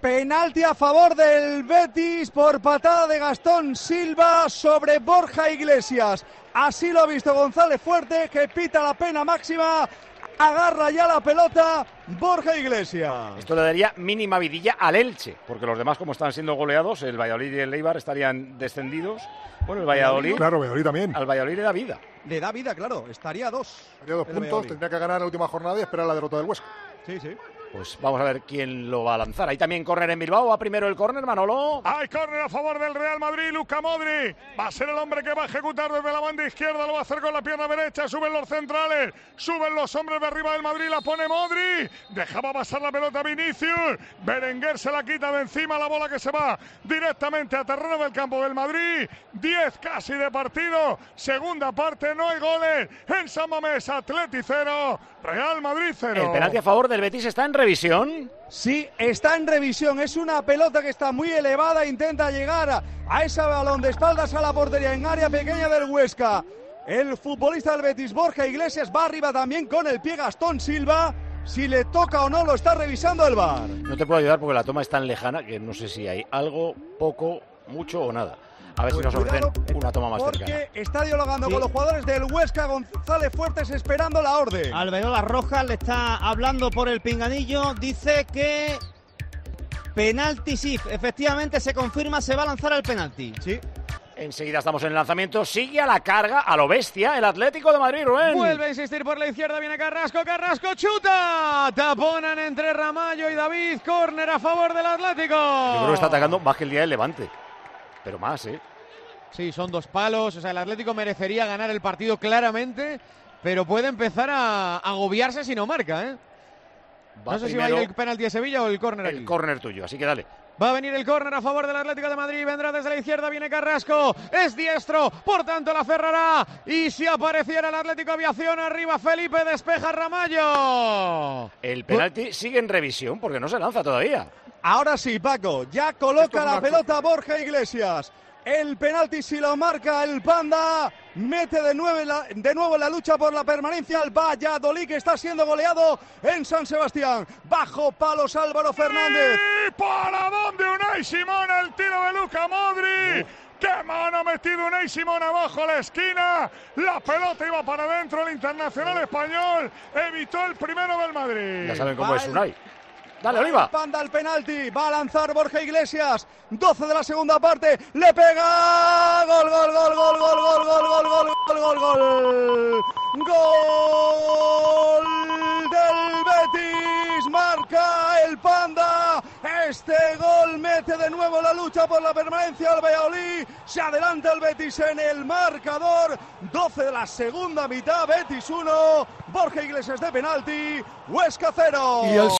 Penalti a favor del Betis por patada de Gastón Silva sobre Borja Iglesias. Así lo ha visto González Fuerte, que pita la pena máxima. Agarra ya la pelota Borja Iglesias. Esto le daría mínima vidilla al Elche, porque los demás, como están siendo goleados, el Valladolid y el Eibar estarían descendidos. Bueno, el Valladolid... Claro, Valladolid también. Al Valladolid le da vida. Le da vida, claro. Estaría a 2. Estaría a 2 puntos, tendría que ganar la última jornada y esperar la derrota del Huesca. Sí, sí. Pues vamos a ver quién lo va a lanzar. Ahí también córner en Bilbao. Va primero el córner, Manolo. Hay córner a favor del Real Madrid. Luka Modric va a ser el hombre que va a ejecutar desde la banda izquierda. Lo va a hacer con la pierna derecha. Suben los centrales. Suben los hombres de arriba del Madrid. La pone Modric. Dejaba pasar la pelota Vinicius. Berenguer se la quita de encima. La bola que se va directamente a terreno del campo del Madrid. 10 casi de partido. Segunda parte. No hay goles. En San Mamés, Atleti 0. Real Madrid 0. El penalti a favor del Betis está en revisión. Sí, está en revisión. Es una pelota que está muy elevada. Intenta llegar a ese balón de espaldas a la portería en área pequeña del Huesca. El futbolista del Betis, Borja Iglesias, va arriba también con el pie Gastón Silva. Si le toca o no, lo está revisando el VAR. No te puedo ayudar porque la toma es tan lejana que no sé si hay algo, poco, mucho o nada. A ver si nos ofrecen una toma más cercana. Porque está dialogando con los jugadores del Huesca. González Fuertes esperando la orden. Alberola Rojas le está hablando por el pinganillo. Dice que penalti sí. Efectivamente se confirma, se va a lanzar el penalti. Sí. Enseguida estamos en el lanzamiento. Sigue a la carga, a lo bestia, el Atlético de Madrid, Rubén. Vuelve a insistir por la izquierda, viene Carrasco. Carrasco chuta. Taponan entre Ramallo y David. Córner a favor del Atlético. Yo creo que está atacando más que el día del Levante. Pero más, ¿eh? Sí, son 2 palos. O sea, el Atlético merecería ganar el partido claramente, pero puede empezar a agobiarse si no marca, ¿eh? No sé si va a ir el penalti de Sevilla o el córner aquí. El córner tuyo, así que dale. Va a venir el córner a favor del Atlético de Madrid. Vendrá desde la izquierda, viene Carrasco. Es diestro, por tanto la cerrará. Y si apareciera el Atlético Aviación arriba, Felipe despeja Ramallo. El penalti sigue en revisión porque no se lanza todavía. Ahora sí, Paco. Ya coloca la pelota Borja Iglesias. El penalti si lo marca el Panda. Mete de nuevo la lucha por la permanencia al Valladolid, que está siendo goleado en San Sebastián. Bajo palos Álvaro Fernández. ¿Y para dónde Unai Simón? El tiro de Luka Modric. ¡Qué mano ha metido Unai Simón abajo a la esquina! La pelota iba para adentro. El internacional español evitó el primero del Madrid. Ya saben cómo es Unai. Dale, Oliva. Panda el penalti. Va a lanzar Borja Iglesias. 12 de la segunda parte. Le pega. Gol, gol, gol, gol, gol, gol, gol, gol, gol, gol, gol, gol. Gol del Betis. Marca el Panda. Este gol mete de nuevo la lucha por la permanencia al Valladolid. Se adelanta el Betis en el marcador. 12 de la segunda mitad. Betis 1. Borja Iglesias de penalti. Huesca 0.